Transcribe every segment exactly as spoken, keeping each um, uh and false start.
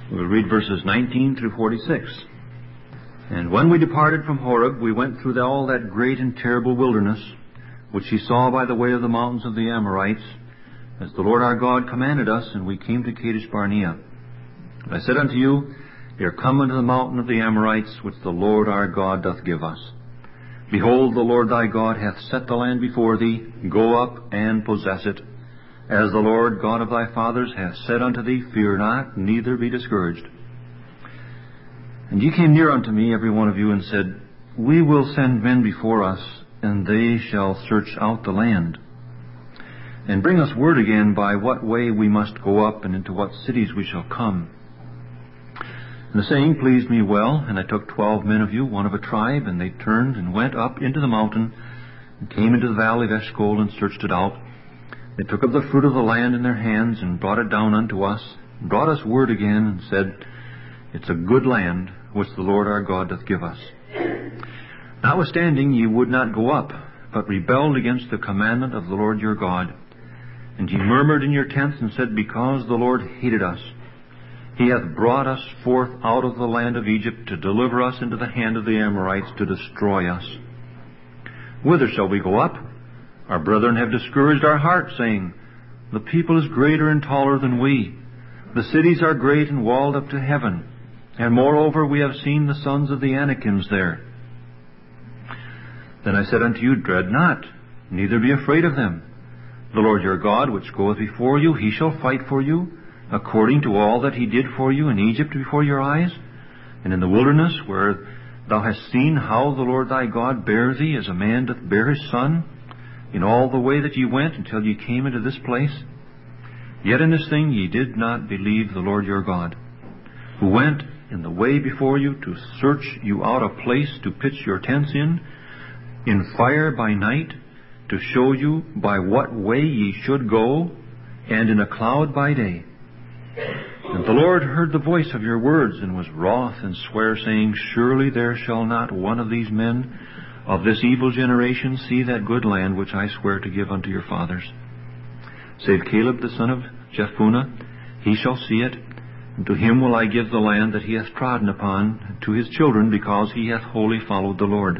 We'll read verses nineteen through forty-six. And when we departed from Horeb, we went through all that great and terrible wilderness, which ye saw by the way of the mountains of the Amorites, as the Lord our God commanded us, and we came to Kadesh Barnea. And I said unto you, Ye are come unto the mountain of the Amorites, which the Lord our God doth give us. Behold, the Lord thy God hath set the land before thee. Go up and possess it. As the Lord God of thy fathers hath said unto thee, fear not, neither be discouraged. And ye came near unto me, every one of you, and said, We will send men before us, and they shall search out the land, and bring us word again by what way we must go up, and into what cities we shall come. And the saying pleased me well, and I took twelve men of you, one of a tribe, and they turned and went up into the mountain, and came into the valley of Eshcol, and searched it out. They took of the fruit of the land in their hands, and brought it down unto us, and brought us word again, and said, It's a good land, which the Lord our God doth give us. Notwithstanding ye would not go up, but rebelled against the commandment of the Lord your God. And ye murmured in your tents, and said, Because the Lord hated us, He hath brought us forth out of the land of Egypt, to deliver us into the hand of the Amorites, to destroy us. Whither shall we go up? Our brethren have discouraged our heart, saying, The people is greater and taller than we. The cities are great and walled up to heaven. And moreover, we have seen the sons of the Anakims there. Then I said unto you, Dread not, neither be afraid of them. The Lord your God, which goeth before you, He shall fight for you, according to all that He did for you in Egypt before your eyes, and in the wilderness, where thou hast seen how the Lord thy God bare thee, as a man doth bear his son, in all the way that ye went, until ye came into this place. Yet in this thing ye did not believe the Lord your God, who went in the way before you, to search you out a place to pitch your tents in, in fire by night, to show you by what way ye should go, and in a cloud by day. And the Lord heard the voice of your words, and was wroth, and sware, saying, Surely there shall not one of these men of this evil generation see that good land which I swear to give unto your fathers. Save Caleb the son of Jephunneh, he shall see it, and to him will I give the land that he hath trodden upon, and to his children, because he hath wholly followed the Lord.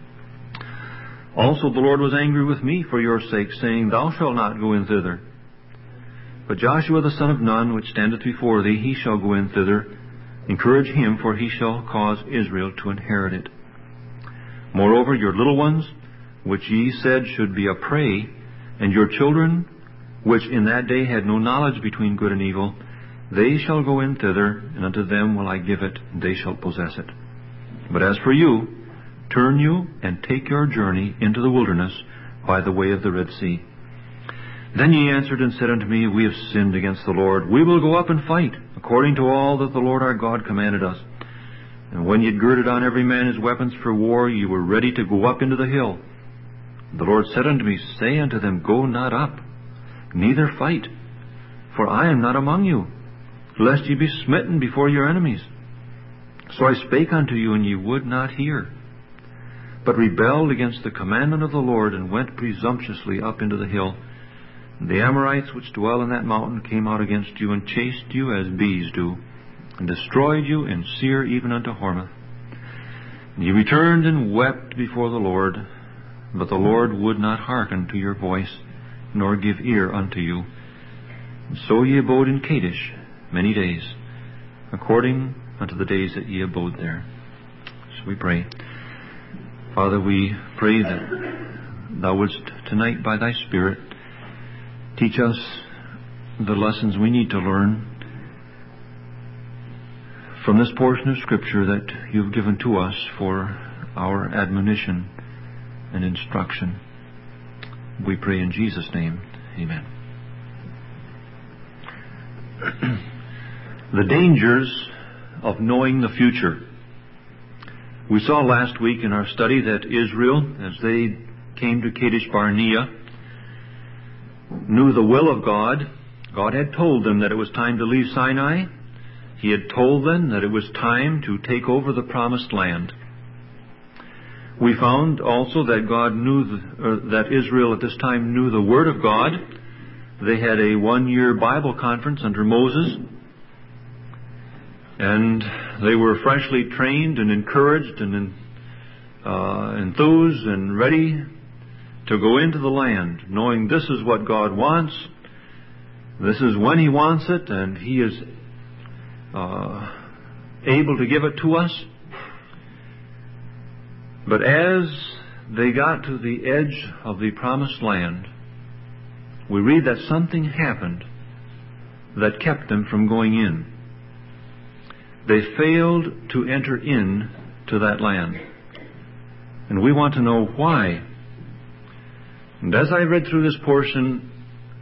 Also the Lord was angry with me for your sake, saying, Thou shalt not go in thither. But Joshua the son of Nun, which standeth before thee, he shall go in thither. Encourage him, for he shall cause Israel to inherit it. Moreover, your little ones, which ye said should be a prey, and your children, which in that day had no knowledge between good and evil, they shall go in thither, and unto them will I give it, and they shall possess it. But as for you, turn you, and take your journey into the wilderness by the way of the Red Sea. Then ye answered and said unto me, We have sinned against the Lord. We will go up and fight, according to all that the Lord our God commanded us. And when ye had girded on every man his weapons for war, ye were ready to go up into the hill. The Lord said unto me, Say unto them, Go not up, neither fight, for I am not among you, lest ye be smitten before your enemies. So I spake unto you, and ye would not hear, but rebelled against the commandment of the Lord, and went presumptuously up into the hill. And the Amorites which dwell in that mountain came out against you, and chased you as bees do, and destroyed you in Seir even unto Hormah. And ye returned and wept before the Lord, but the Lord would not hearken to your voice, nor give ear unto you. And so ye abode in Kadesh many days, according unto the days that ye abode there. So we pray. Father, we pray that Thou wouldst tonight by Thy Spirit teach us the lessons we need to learn from this portion of Scripture that You've given to us for our admonition and instruction. We pray in Jesus' name. Amen. The dangers of knowing the future. We saw last week in our study that Israel, as they came to Kadesh Barnea, knew the will of God. God had told them that it was time to leave Sinai. He had told them that it was time to take over the promised land. We found also that God knew the, or that Israel at this time knew the Word of God. They had a one-year Bible conference under Moses. And they were freshly trained and encouraged and uh, enthused and ready to go into the land, knowing this is what God wants, this is when He wants it, and He is uh, able to give it to us. But as they got to the edge of the promised land, we read that something happened that kept them from going in. They failed to enter in to that land. And we want to know why. And as I read through this portion,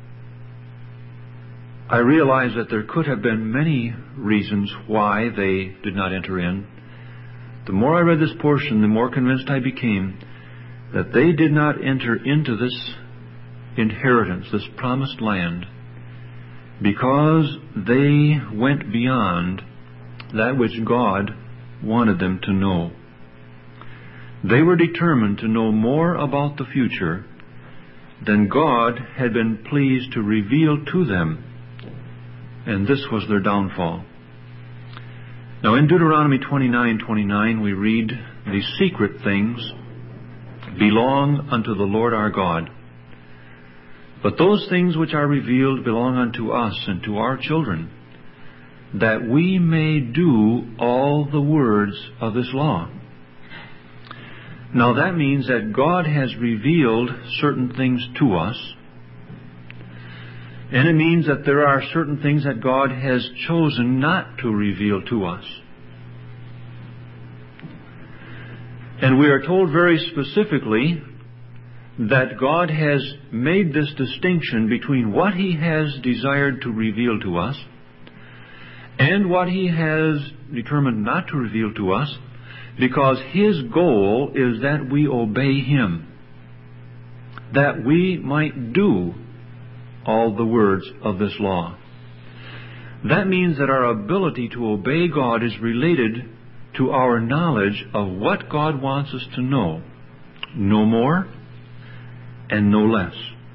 I realized that there could have been many reasons why they did not enter in. The more I read this portion, the more convinced I became that they did not enter into this inheritance, this promised land, because they went beyond that which God wanted them to know. They were determined to know more about the future than God had been pleased to reveal to them, and this was their downfall. Now in Deuteronomy twenty-nine twenty-nine we read, "The secret things belong unto the Lord our God, but those things which are revealed belong unto us and to our children, that we may do all the words of this law." Now that means that God has revealed certain things to us, and it means that there are certain things that God has chosen not to reveal to us. And we are told very specifically that God has made this distinction between what He has desired to reveal to us and what He has determined not to reveal to us, because His goal is that we obey Him, that we might do all the words of this law. That means that our ability to obey God is related to our knowledge of what God wants us to know, no more and no less.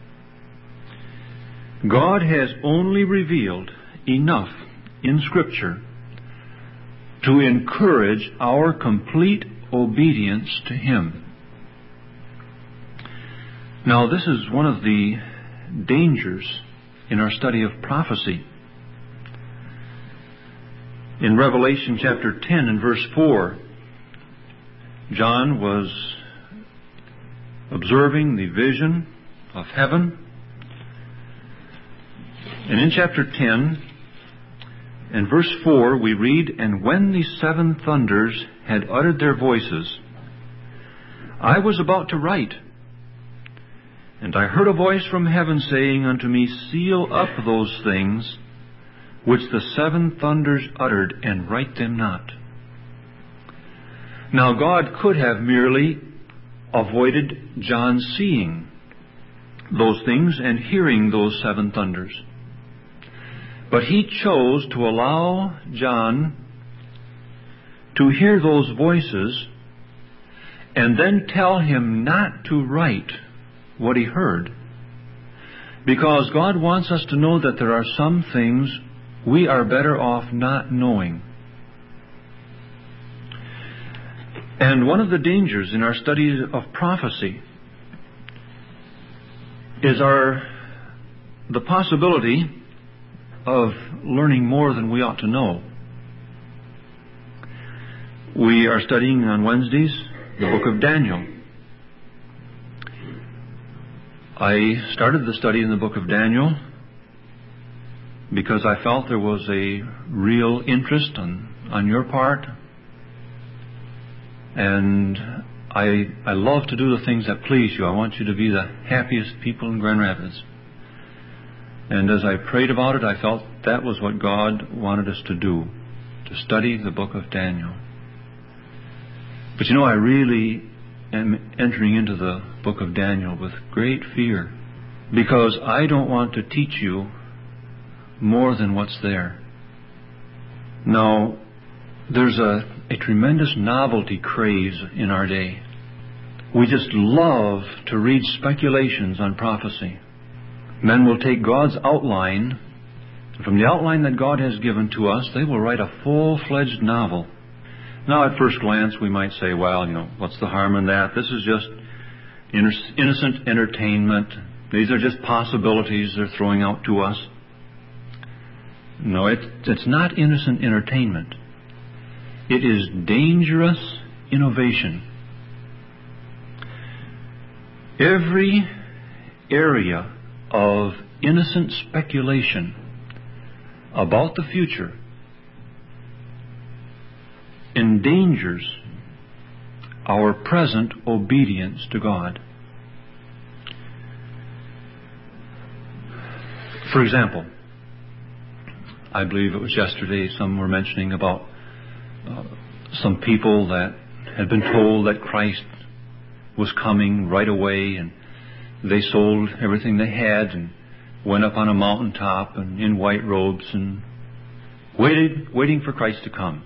God has only revealed enough in Scripture to encourage our complete obedience to Him. Now, this is one of the dangers in our study of prophecy. In Revelation chapter ten and verse four, John was observing the vision of heaven. And in chapter ten and verse four we read, "And when the seven thunders had uttered their voices, I was about to write. And I heard a voice from heaven saying unto me, Seal up those things which the seven thunders uttered, and write them not." Now God could have merely avoided John seeing those things and hearing those seven thunders. But He chose to allow John to hear those voices and then tell him not to write what he heard. Because God wants us to know that there are some things we are better off not knowing. And one of the dangers in our study of prophecy is our the possibility of learning more than we ought to know. We are studying on Wednesdays the book of Daniel. I started the study in the book of Daniel because I felt there was a real interest on, on your part. And I, I love to do the things that please you. I want you to be the happiest people in Grand Rapids. And as I prayed about it, I felt that was what God wanted us to do, to study the book of Daniel. But you know, I really am entering into the book of Daniel with great fear, because I don't want to teach you more than what's there. Now, there's a, a tremendous novelty craze in our day. We just love to read speculations on prophecy. Men will take God's outline, From the outline that God has given to us, they will write a full-fledged novel. Now, at first glance, we might say, well, you know, what's the harm in that? This is just innocent entertainment. These are just possibilities they're throwing out to us. No, it, it's not innocent entertainment. It is dangerous innovation. Every area of innocent speculation about the future endangers our present obedience to God. For example, I believe it was yesterday some were mentioning about uh, some people that had been told that Christ was coming right away, and they sold everything they had and went up on a mountaintop and in white robes and waited, waiting for Christ to come.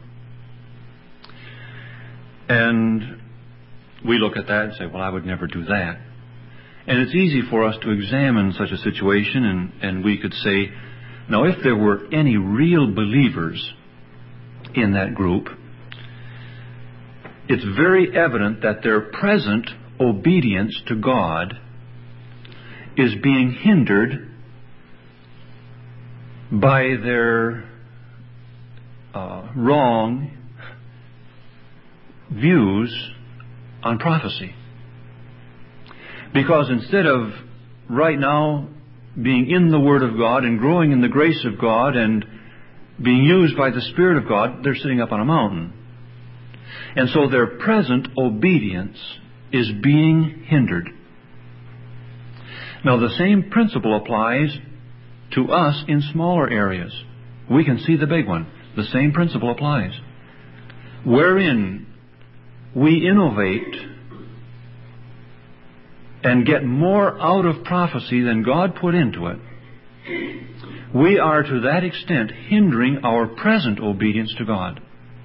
And we look at that and say, well, I would never do that. And it's easy for us to examine such a situation, and, and we could say, now, if there were any real believers in that group, it's very evident that their present obedience to God is being hindered by their uh, wrong views on prophecy. Because instead of right now being in the Word of God and growing in the grace of God and being used by the Spirit of God, they're sitting up on a mountain. And so their present obedience is being hindered. Now, the same principle applies to us in smaller areas. We can see the big one. The same principle applies. Wherein we innovate and get more out of prophecy than God put into it, we are to that extent hindering our present obedience to God.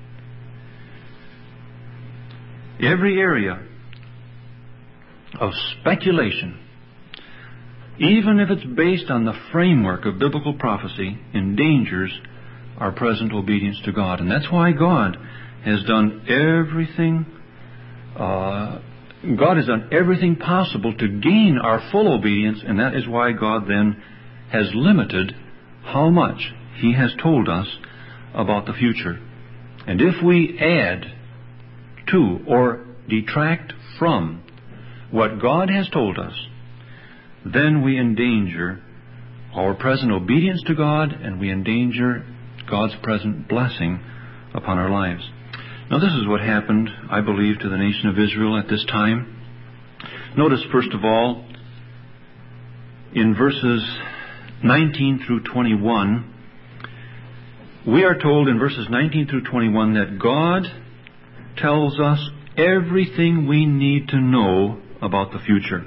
Every area of speculation, even if it's based on the framework of biblical prophecy, endangers our present obedience to God. And that's why God has done everything uh, God has done everything possible to gain our full obedience, and that is why God then has limited how much He has told us about the future. And if we add to or detract from what God has told us, then we endanger our present obedience to God, and we endanger God's present blessing upon our lives. Now, this is what happened, I believe, to the nation of Israel at this time. Notice, first of all, in verses nineteen through twenty-one, we are told in verses nineteen through twenty-one that God tells us everything we need to know about the future.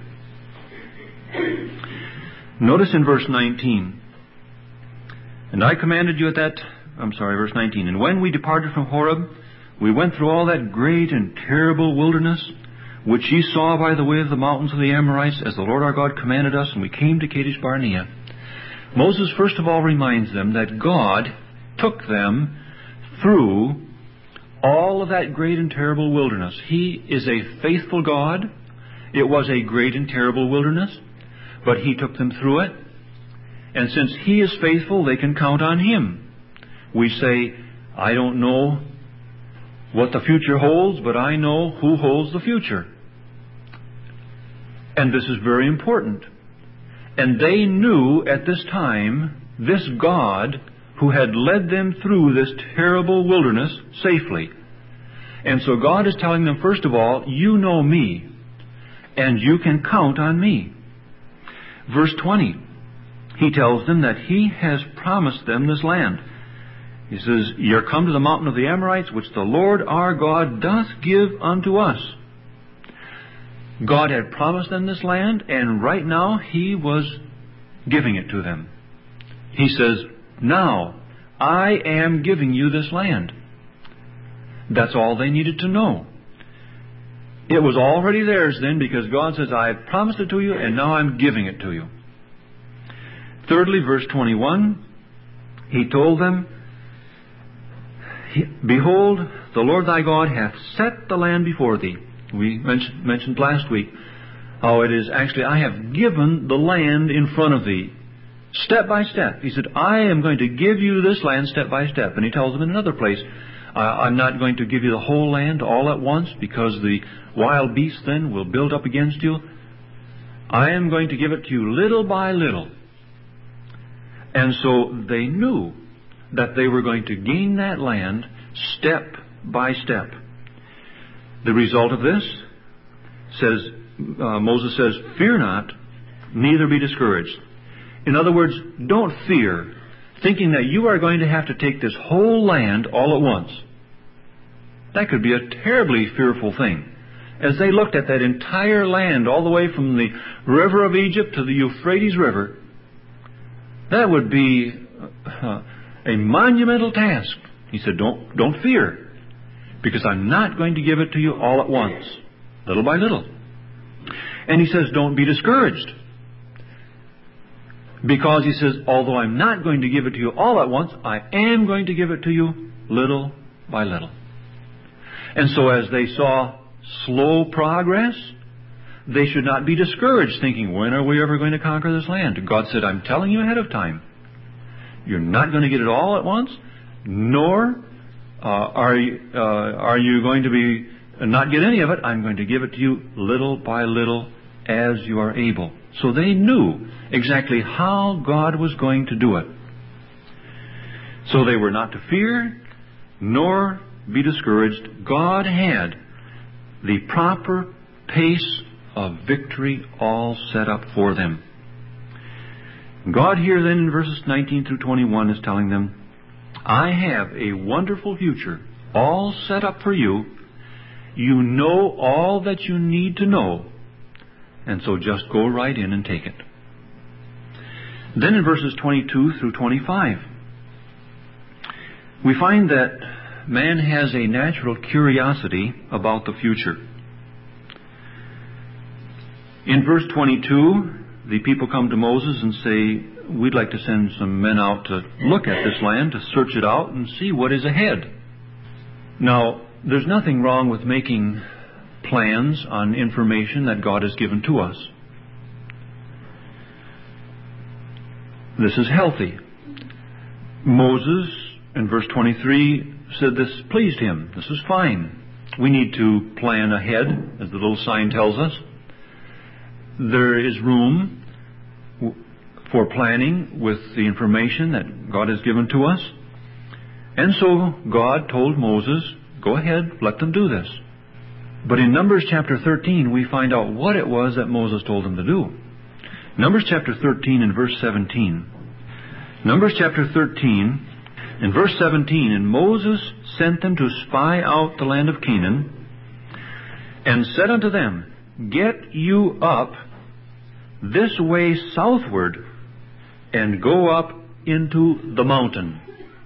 Notice in verse nineteen, and I commanded you at that, I'm sorry, verse nineteen, and when we departed from Horeb, we went through all that great and terrible wilderness, which ye saw by the way of the mountains of the Amorites, as the Lord our God commanded us, and we came to Kadesh Barnea. Moses first of all reminds them that God took them through all of that great and terrible wilderness. He is a faithful God. It was a great and terrible wilderness, but He took them through it. And since He is faithful, they can count on Him. We say, I don't know what the future holds, but I know who holds the future. And this is very important. And they knew at this time this God who had led them through this terrible wilderness safely. And so God is telling them, first of all, you know me, and you can count on me. Verse twenty, He tells them that He has promised them this land. He says, you're come to the mountain of the Amorites, which the Lord our God doth give unto us. God had promised them this land, and right now He was giving it to them. He says, now I am giving you this land. That's all they needed to know. It was already theirs then, because God says, I have promised it to you, and now I'm giving it to you. Thirdly, verse twenty-one, He told them, Behold, the Lord thy God hath set the land before thee. We mentioned, mentioned last week how it is actually, I have given the land in front of thee, step by step. He said, I am going to give you this land step by step. And he tells them in another place, I'm not going to give you the whole land all at once, because the wild beasts then will build up against you. I am going to give it to you little by little. And so they knew that they were going to gain that land step by step. The result of this says, uh, Moses says, fear not, neither be discouraged. In other words, don't fear, thinking that you are going to have to take this whole land all at once. That could be a terribly fearful thing. As they looked at that entire land, all the way from the river of Egypt to the Euphrates River, that would be uh, a monumental task. He said, don't, don't fear, because I'm not going to give it to you all at once, little by little. And he says, don't be discouraged, because he says, although I'm not going to give it to you all at once, I am going to give it to you little by little. And so as they saw slow progress, they should not be discouraged, thinking, when are we ever going to conquer this land? God said, I'm telling you ahead of time. You're not going to get it all at once, nor uh, are, you, uh, are you going to be uh, not get any of it. I'm going to give it to you little by little as you are able. So they knew exactly how God was going to do it. So they were not to fear, nor be discouraged. God had the proper pace of victory all set up for them. God here then in verses nineteen through twenty-one is telling them, I have a wonderful future all set up for you. You know all that you need to know, and so just go right in and take it. Then in verses twenty-two through twenty-five, we find that man has a natural curiosity about the future. In verse twenty-two, the people come to Moses and say, we'd like to send some men out to look at this land, to search it out and see what is ahead. Now, there's nothing wrong with making plans on information that God has given to us. This is healthy. Moses, in verse twenty-three, said this pleased him. This is fine. We need to plan ahead, as the little sign tells us. There is room for planning with the information that God has given to us. And so God told Moses, go ahead, let them do this. But in Numbers chapter thirteen, we find out what it was that Moses told them to do. Numbers chapter thirteen and verse seventeen. Numbers chapter thirteen and verse seventeen, and Moses sent them to spy out the land of Canaan, and said unto them, get you up this way southward, and go up into the mountain.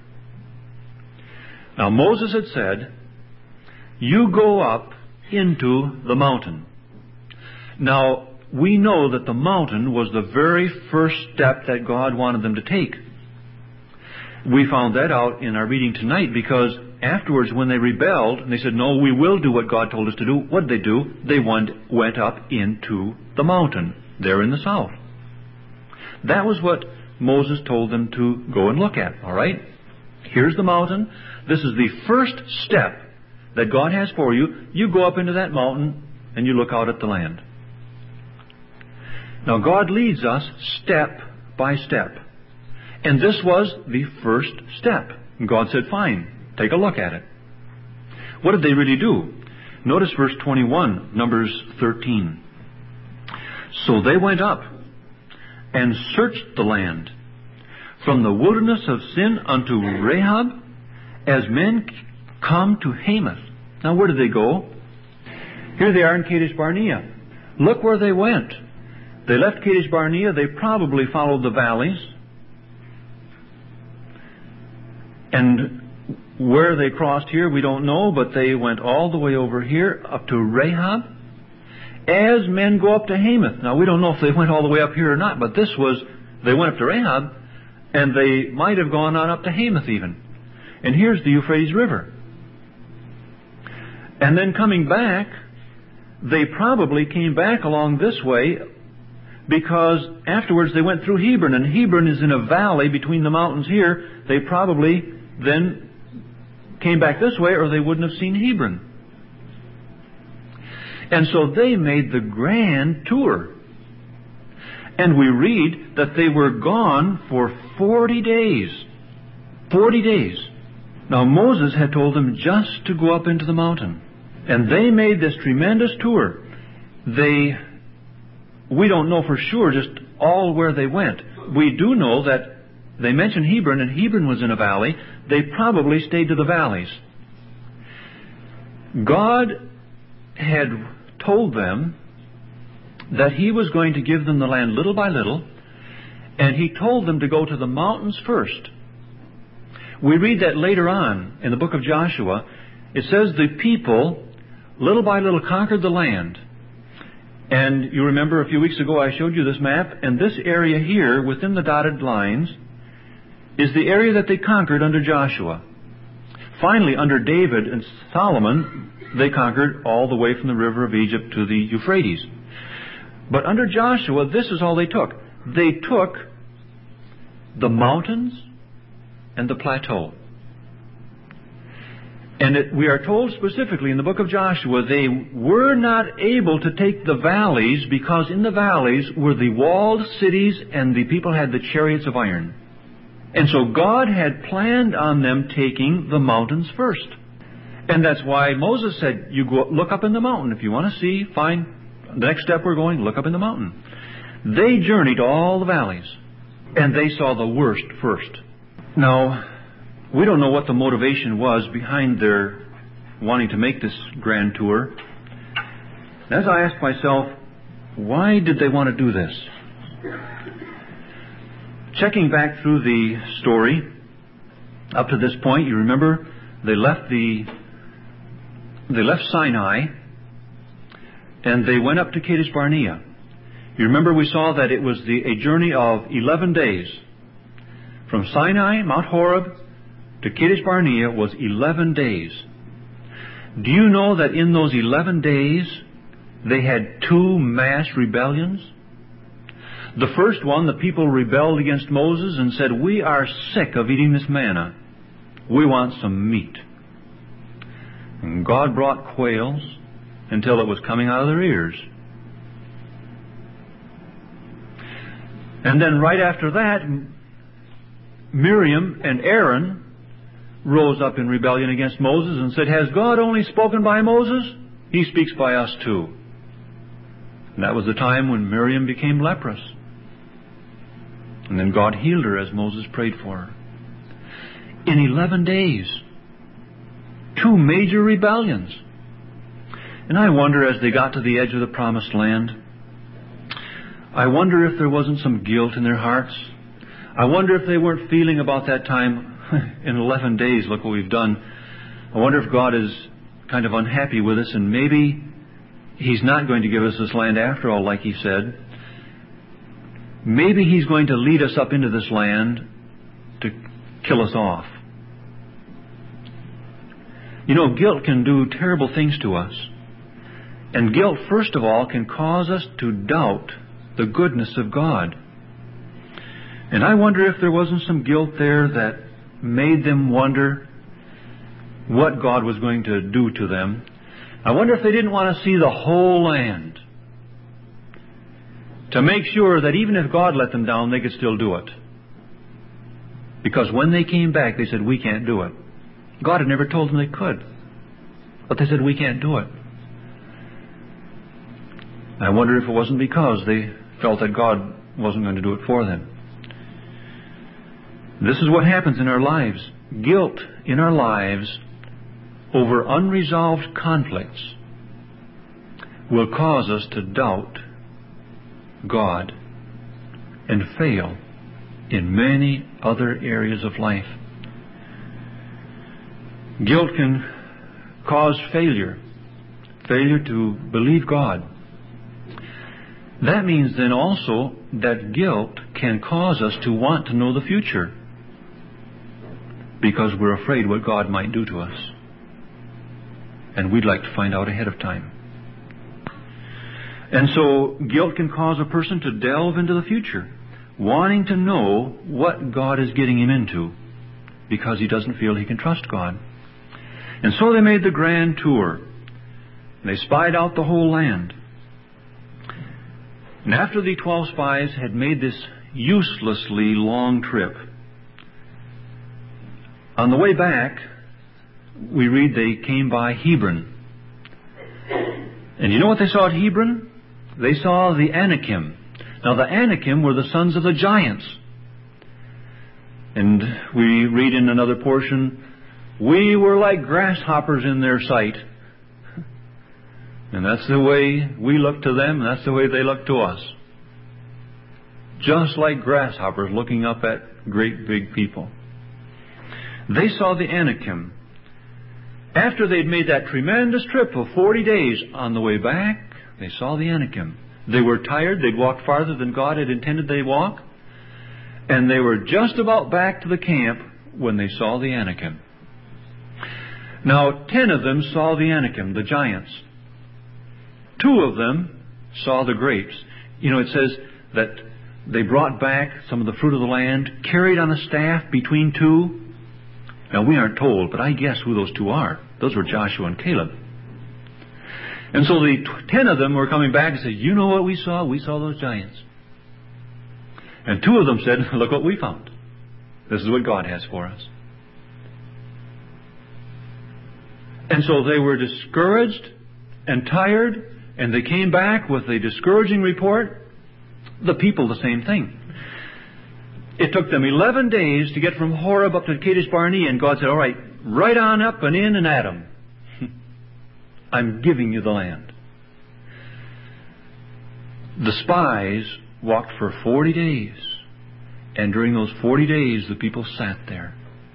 Now Moses had said, you go up into the mountain. Now, we know that the mountain was the very first step that God wanted them to take. We found that out in our reading tonight, because afterwards when they rebelled and they said, no, we will do what God told us to do, what did they do? They went, went up into the mountain there in the south. That was what Moses told them to go and look at. All right? Here's the mountain. This is the first step that God has for you. You go up into that mountain and you look out at the land. Now God leads us step by step. And this was the first step. And God said, fine, take a look at it. What did they really do? Notice verse twenty-one, Numbers thirteen. So they went up and searched the land from the wilderness of Sin unto Rahab, as men come to Hamath. Now where did they go? Here they are in Kadesh Barnea. Look where they went. They left Kadesh Barnea. They probably followed the valleys. And where they crossed here, we don't know, but they went all the way over here up to Rahab, as men go up to Hamath. Now, we don't know if they went all the way up here or not, but this was, they went up to Rahab, And they might have gone on up to Hamath even. And here's the Euphrates River. And then coming back, they probably came back along this way because afterwards they went through Hebron, and Hebron is in a valley between the mountains here. They probably then came back this way, or they wouldn't have seen Hebron. And so they made the grand tour. And we read that they were gone for forty days. Forty days. Now Moses had told them just to go up into the mountain. And they made this tremendous tour. They, we don't know for sure just all where they went. We do know that they mentioned Hebron, and Hebron was in a valley. They probably stayed to the valleys. God had told them that He was going to give them the land little by little, and He told them to go to the mountains first. We read that later on in the book of Joshua. It says the people, little by little, conquered the land. And you remember a few weeks ago I showed you this map, and this area here within the dotted lines is the area that they conquered under Joshua. Finally, under David and Solomon, they conquered all the way from the river of Egypt to the Euphrates. But under Joshua, this is all they took. They took the mountains and the plateau. And it, we are told specifically in the book of Joshua, they were not able to take the valleys because in the valleys were the walled cities and the people had the chariots of iron. And so God had planned on them taking the mountains first. And that's why Moses said, you go look up in the mountain. If you want to see, fine. The next step we're going, look up in the mountain. They journeyed all the valleys, and they saw the worst first. Now, we don't know what the motivation was behind their wanting to make this grand tour. As I asked myself, why did they want to do this? Checking back through the story, up to this point, you remember they left the they left Sinai, and they went up to Kadesh Barnea. You remember we saw that it was the, a journey of eleven days. From Sinai, Mount Horeb, to Kadesh Barnea was eleven days. Do you know that in those eleven days they had two mass rebellions? The first one, the people rebelled against Moses and said, we are sick of eating this manna. We want some meat. And God brought quails until it was coming out of their ears. And then right after that, Miriam and Aaron rose up in rebellion against Moses and said, has God only spoken by Moses? He speaks by us too. And that was the time when Miriam became leprous. And then God healed her as Moses prayed for her. In eleven days, two major rebellions. And I wonder, as they got to the edge of the promised land, I wonder if there wasn't some guilt in their hearts. I wonder if they weren't feeling about that time, in eleven days, look what we've done. I wonder if God is kind of unhappy with us, and maybe He's not going to give us this land after all, like He said. Maybe He's going to lead us up into this land to kill us off. You know, guilt can do terrible things to us. And guilt, first of all, can cause us to doubt the goodness of God. And I wonder if there wasn't some guilt there that made them wonder what God was going to do to them. I wonder if they didn't want to see the whole land, to make sure that even if God let them down, they could still do it. Because when they came back, they said, we can't do it. God had never told them they could. But they said, we can't do it. I wonder if it wasn't because they felt that God wasn't going to do it for them. This is what happens in our lives. Guilt in our lives over unresolved conflicts will cause us to doubt God and fail in many other areas of life. Guilt can cause failure, failure to believe God. That means then also that guilt can cause us to want to know the future because we're afraid what God might do to us. And we'd like to find out ahead of time. And so guilt can cause a person to delve into the future, wanting to know what God is getting him into because he doesn't feel he can trust God. And so they made the grand tour. They spied out the whole land. And after the twelve spies had made this uselessly long trip, on the way back, we read they came by Hebron. And you know what they saw at Hebron? They saw the Anakim. Now the Anakim were the sons of the giants. And we read in another portion, we were like grasshoppers in their sight. And that's the way we look to them, and that's the way they look to us. Just like grasshoppers looking up at great big people. They saw the Anakim. After they'd made that tremendous trip of forty days, on the way back, they saw the Anakim. They were tired. They'd walked farther than God had intended they walk. And they were just about back to the camp when they saw the Anakim. Now, ten of them saw the Anakim, the giants. Two of them saw the grapes. You know, it says that they brought back some of the fruit of the land, carried on a staff between two. Now, we aren't told, but I guess who those two are. Those were Joshua and Caleb. And so the ten of them were coming back and said, you know what we saw? We saw those giants. And two of them said, look what we found. This is what God has for us. And so they were discouraged and tired, and they came back with a discouraging report. The people, the same thing. It took them eleven days to get from Horeb up to Kadesh Barnea, and God said, all right, right on up and in and at them. I'm giving you the land. The spies walked for forty days, and during those forty days the people sat there.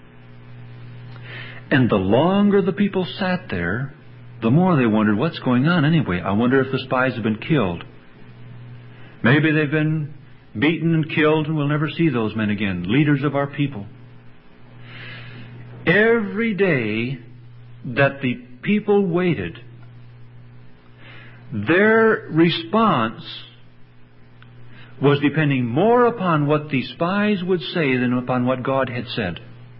And the longer the people sat there, the more they wondered, what's going on anyway? I wonder if the spies have been killed. Maybe they've been beaten and killed, and we'll never see those men again, leaders of our people. Every day that the people waited, their response was depending more upon what the spies would say than upon what God had said.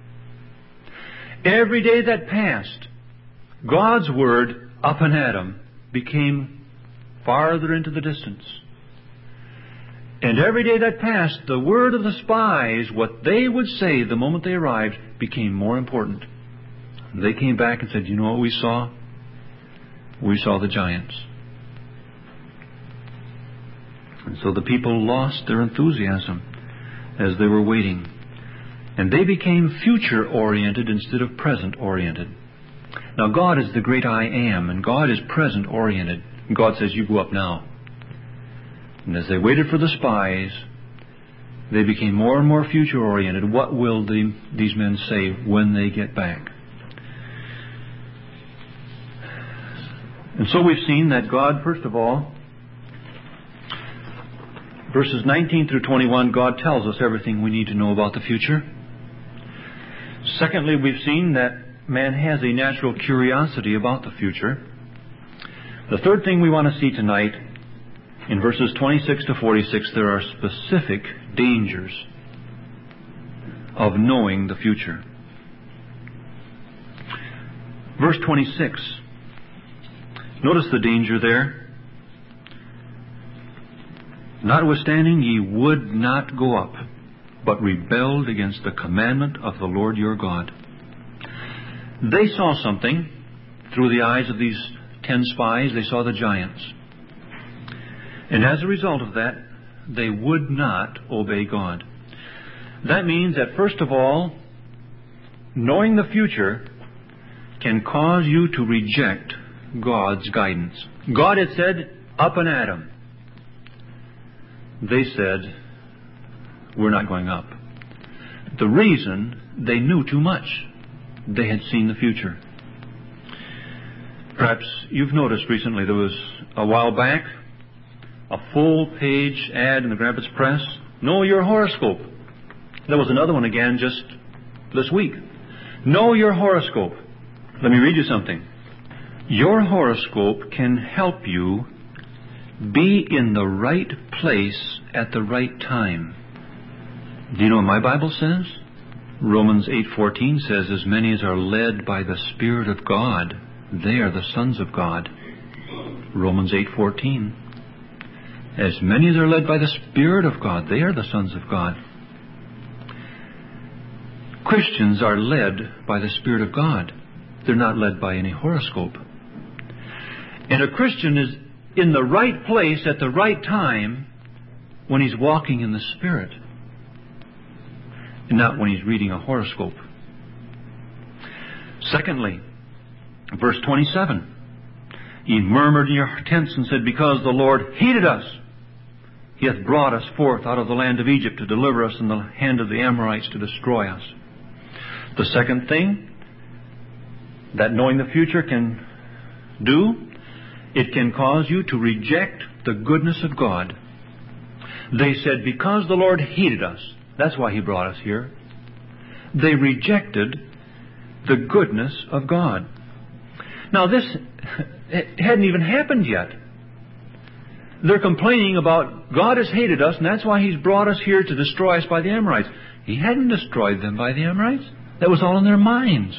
Every day that passed, God's word up and at them became farther into the distance. And every day that passed, the word of the spies, what they would say the moment they arrived, became more important. They came back and said, you know what we saw? We saw the giants. And so the people lost their enthusiasm as they were waiting. And they became future-oriented instead of present-oriented. Now God is the great I am, and God is present-oriented. And God says, you go up now. And as they waited for the spies, they became more and more future-oriented. What will the, these men say when they get back? And so we've seen that God, first of all, verses nineteen through twenty-one, God tells us everything we need to know about the future. Secondly, we've seen that man has a natural curiosity about the future. The third thing we want to see tonight, in verses twenty-six to forty-six, there are specific dangers of knowing the future. Verse twenty-six. Notice the danger there. Notwithstanding, ye would not go up, but rebelled against the commandment of the Lord your God. They saw something through the eyes of these ten spies. They saw the giants. And as a result of that, they would not obey God. That means that, first of all, knowing the future can cause you to reject God's guidance. God had said, up and at 'em. They said, we're not going up. The reason, they knew too much. They had seen the future. Perhaps you've noticed recently, there was a while back a full page ad in the Grand Rapids Press Know your horoscope. There was another one again just this week. Know your horoscope. Let me read you something. Your horoscope can help you be in the right place at the right time. Do you know what my Bible says? Romans eight fourteen says, as many as are led by the Spirit of God, they are the sons of God. Romans eight fourteen. As many as are led by the Spirit of God, they are the sons of God. Christians are led by the Spirit of God. They're not led by any horoscope. And a Christian is in the right place at the right time when he's walking in the Spirit, and not when he's reading a horoscope. Secondly, verse twenty-seven. Ye murmured in your tents and said, because the Lord hated us, He hath brought us forth out of the land of Egypt to deliver us in the hand of the Amorites to destroy us. The second thing that knowing the future can do, it can cause you to reject the goodness of God. They said, because the Lord hated us, that's why He brought us here. They rejected the goodness of God. Now this hadn't even happened yet. They're complaining about God has hated us, and that's why He's brought us here to destroy us by the Amorites. He hadn't destroyed them by the Amorites. That was all in their minds.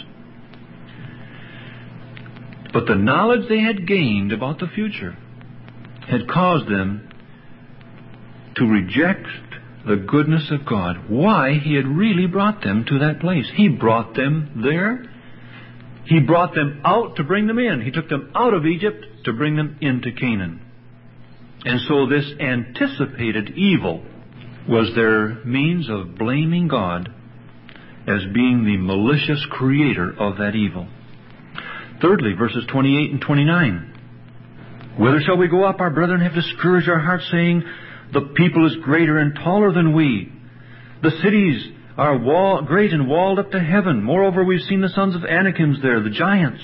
But the knowledge they had gained about the future had caused them to reject the goodness of God. Why He had really brought them to that place. He brought them there. He brought them out to bring them in. He took them out of Egypt to bring them into Canaan. And so this anticipated evil was their means of blaming God as being the malicious creator of that evil. Thirdly, verses twenty-eight and twenty-nine. Whither shall we go up? Our brethren have discouraged our hearts, saying, the people is greater and taller than we. The cities are wall, great and walled up to heaven. Moreover, we've seen the sons of Anakims there, the giants.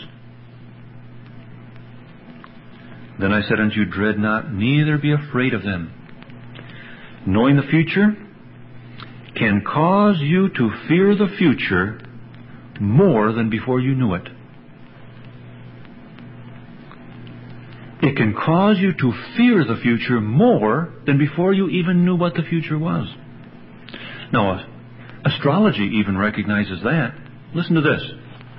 Then I said unto you, dread not, neither be afraid of them. Knowing the future can cause you to fear the future more than before you knew it. It can cause you to fear the future more than before you even knew what the future was. Now, astrology even recognizes that. Listen to this.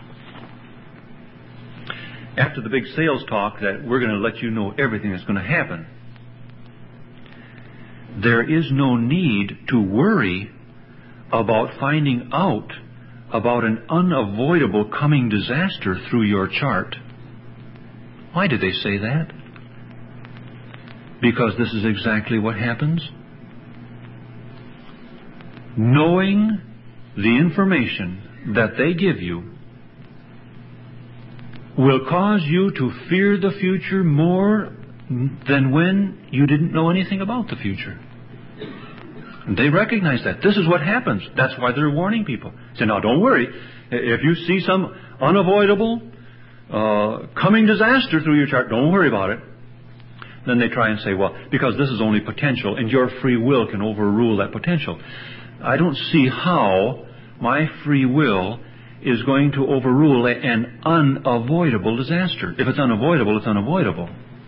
After the big sales talk that we're going to let you know everything that's going to happen, there is no need to worry about finding out about an unavoidable coming disaster through your chart. Why did they say that? Because this is exactly what happens. Knowing the information that they give you will cause you to fear the future more than when you didn't know anything about the future. And they recognize that. This is what happens. That's why they're warning people. Say, now don't worry. If you see some unavoidable uh, coming disaster through your chart, don't worry about it. Then they try and say, well, because this is only potential and your free will can overrule that potential. I don't see how my free will is going to overrule an unavoidable disaster. If it's unavoidable, it's unavoidable.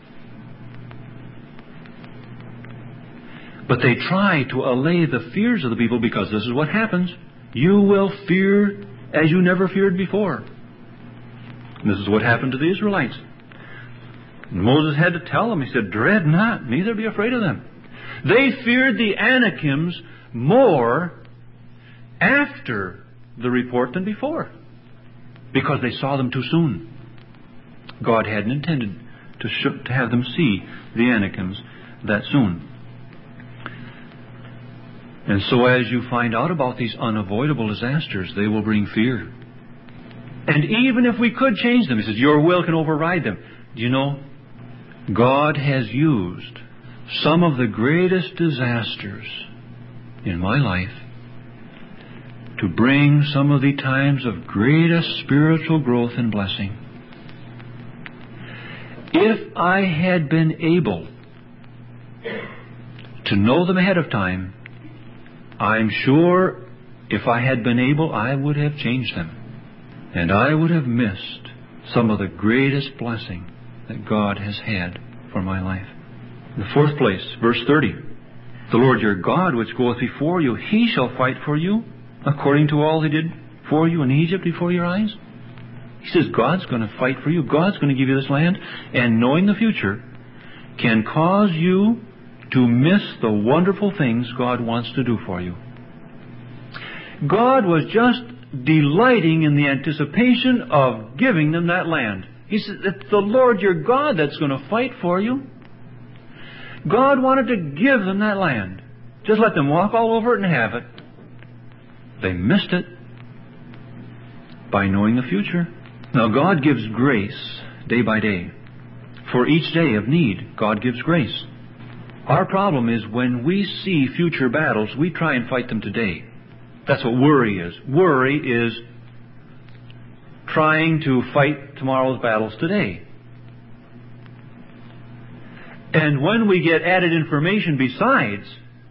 But they try to allay the fears of the people because this is what happens. You will fear as you never feared before. And this is what happened to the Israelites. And Moses had to tell them, he said, dread not, neither be afraid of them. They feared the Anakims more after the report than before, because they saw them too soon. God hadn't intended to, sh- to have them see the Anakims that soon. And so as you find out about these unavoidable disasters, they will bring fear. And even if we could change them, he says, your will can override them. Do you know, God has used some of the greatest disasters in my life to bring some of the times of greatest spiritual growth and blessing. If I had been able to know them ahead of time, I'm sure if I had been able, I would have changed them. And I would have missed some of the greatest blessing that God has had for my life. The fourth place, verse thirty. The Lord your God, which goeth before you, He shall fight for you, according to all He did for you in Egypt before your eyes. He says God's going to fight for you. God's going to give you this land. And knowing the future can cause you to miss the wonderful things God wants to do for you. God was just delighting in the anticipation of giving them that land. He said, it's the Lord your God that's going to fight for you. God wanted to give them that land. Just let them walk all over it and have it. They missed it by knowing the future. Now, God gives grace day by day. For each day of need, God gives grace. Our problem is when we see future battles, we try and fight them today. That's what worry is. Worry is trying to fight tomorrow's battles today. And when we get added information besides,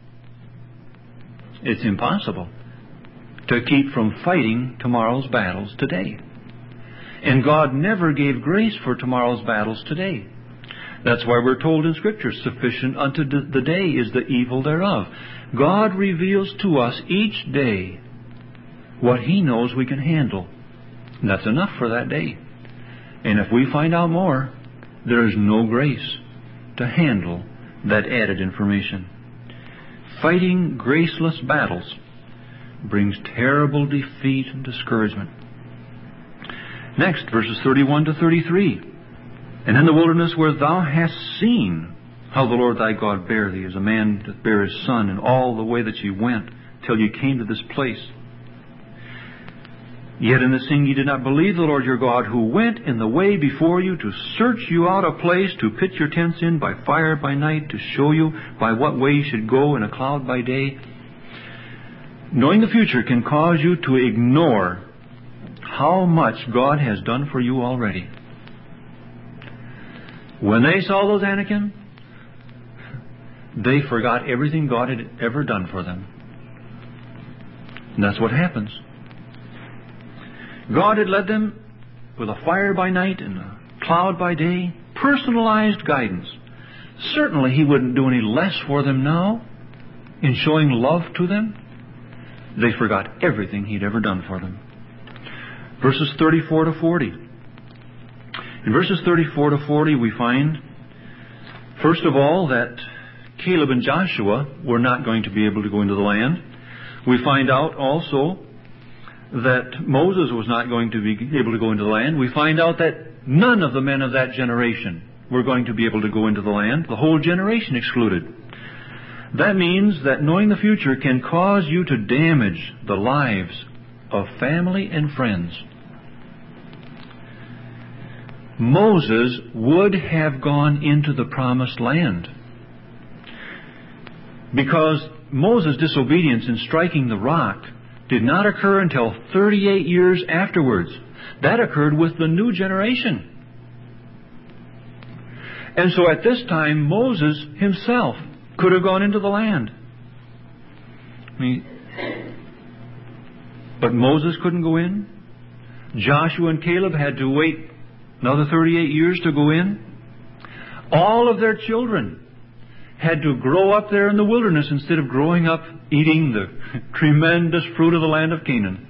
it's impossible to keep from fighting tomorrow's battles today. And God never gave grace for tomorrow's battles today. That's why we're told in Scripture, sufficient unto the day is the evil thereof. God reveals to us each day what He knows we can handle. And that's enough for that day. And if we find out more, there is no grace to handle that added information. Fighting graceless battles brings terrible defeat and discouragement. Next, verses thirty-one to thirty-three. And in the wilderness where thou hast seen how the Lord thy God bare thee, as a man doth bear his son, in all the way that ye went, till ye came to this place. Yet in this thing ye did not believe the Lord your God, who went in the way before you to search you out a place to pitch your tents in by fire by night, to show you by what way you should go in a cloud by day. Knowing the future can cause you to ignore how much God has done for you already. When they saw those Anakim, they forgot everything God had ever done for them. And that's what happens. God had led them with a fire by night and a cloud by day, personalized guidance. Certainly He wouldn't do any less for them now in showing love to them. They forgot everything He'd ever done for them. Verses thirty-four to forty. In verses thirty-four to forty we find, first of all, that Caleb and Joshua were not going to be able to go into the land. We find out also that Moses was not going to be able to go into the land. We find out that none of the men of that generation were going to be able to go into the land. The whole generation excluded. That means that knowing the future can cause you to damage the lives of family and friends. Moses would have gone into the promised land, because Moses' disobedience in striking the rock did not occur until thirty-eight years afterwards. That occurred with the new generation. And so at this time, Moses himself could have gone into the land. I mean, but Moses couldn't go in. Joshua and Caleb had to wait another thirty-eight years to go in. All of their children had to grow up there in the wilderness instead of growing up eating the tremendous fruit of the land of Canaan,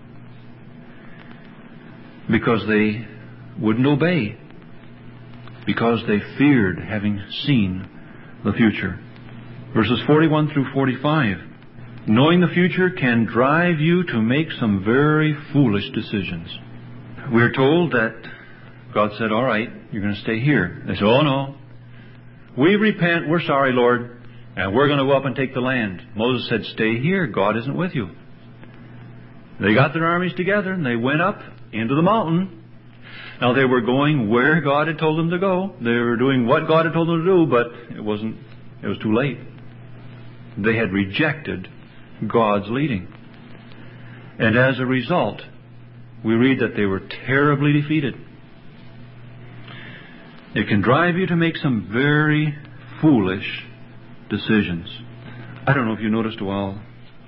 because they wouldn't obey, because they feared having seen the future. Verses forty-one through forty-five. Knowing the future can drive you to make some very foolish decisions. We're told that God said, all right, you're going to stay here. They said, oh no. We repent, we're sorry, Lord, and we're going to go up and take the land. Moses said, stay here, God isn't with you. They got their armies together and they went up into the mountain. Now they were going where God had told them to go. They were doing what God had told them to do, but it wasn't, it was too late. They had rejected God's leading. And as a result, we read that they were terribly defeated. It can drive you to make some very foolish decisions. I don't know if you noticed a while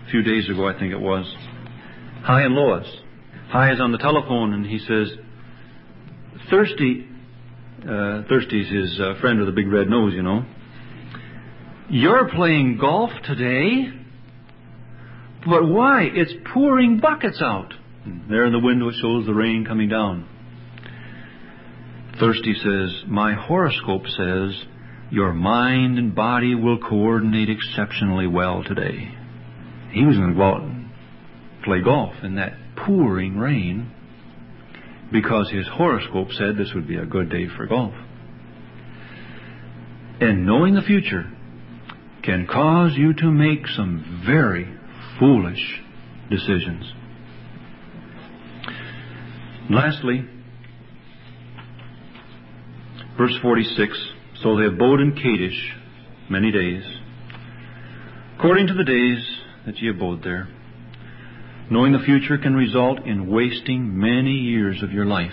a few days ago, I think it was. Hi and Lois. Hi is on the telephone, and he says, Thirsty, uh, Thirsty's his uh, friend with the big red nose, you know. You're playing golf today? But why? It's pouring buckets out. And there in the window it shows the rain coming down. Thirsty says, my horoscope says your mind and body will coordinate exceptionally well today. He was going to go out and play golf in that pouring rain because his horoscope said this would be a good day for golf. And knowing the future can cause you to make some very foolish decisions. Lastly, verse forty-six, so they abode in Kadesh many days, according to the days that ye abode there. Knowing the future can result in wasting many years of your life.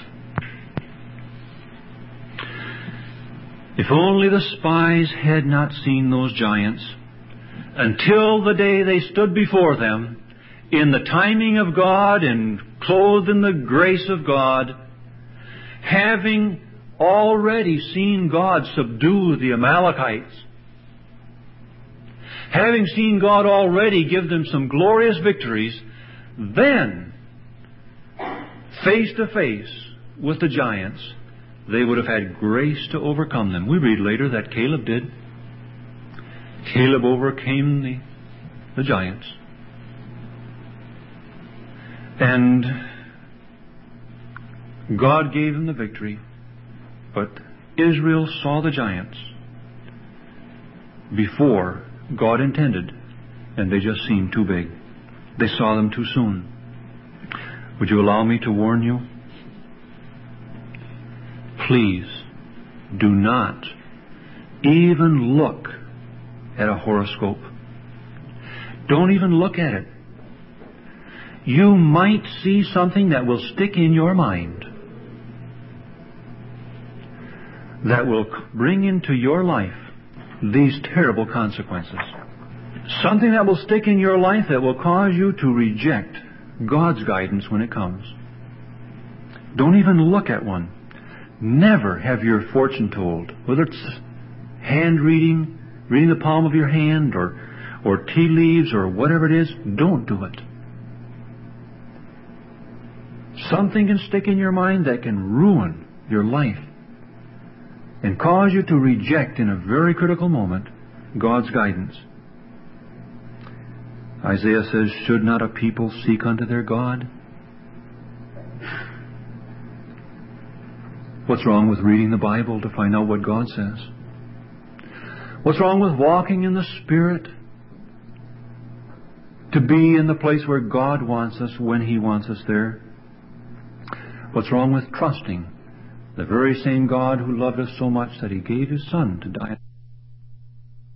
If only the spies had not seen those giants until the day they stood before them in the timing of God and clothed in the grace of God, having already seen God subdue the Amalekites, having seen God already give them some glorious victories, then, face to face with the giants, they would have had grace to overcome them. We read later that Caleb did. Caleb overcame the, the giants. And God gave him the victory. But Israel saw the giants before God intended, and they just seemed too big. They saw them too soon. Would you allow me to warn you? Please do not even look at a horoscope. Don't even look at it. You might see something that will stick in your mind, that will bring into your life these terrible consequences. Something that will stick in your life that will cause you to reject God's guidance when it comes. Don't even look at one. Never have your fortune told, whether it's hand reading, reading the palm of your hand, or, or tea leaves, or whatever it is. Don't do it. Something can stick in your mind that can ruin your life and cause you to reject in a very critical moment God's guidance. Isaiah says, should not a people seek unto their God? What's wrong with reading the Bible to find out what God says? What's wrong with walking in the Spirit to be in the place where God wants us when He wants us there? What's wrong with trusting the very same God who loved us so much that He gave His Son to die?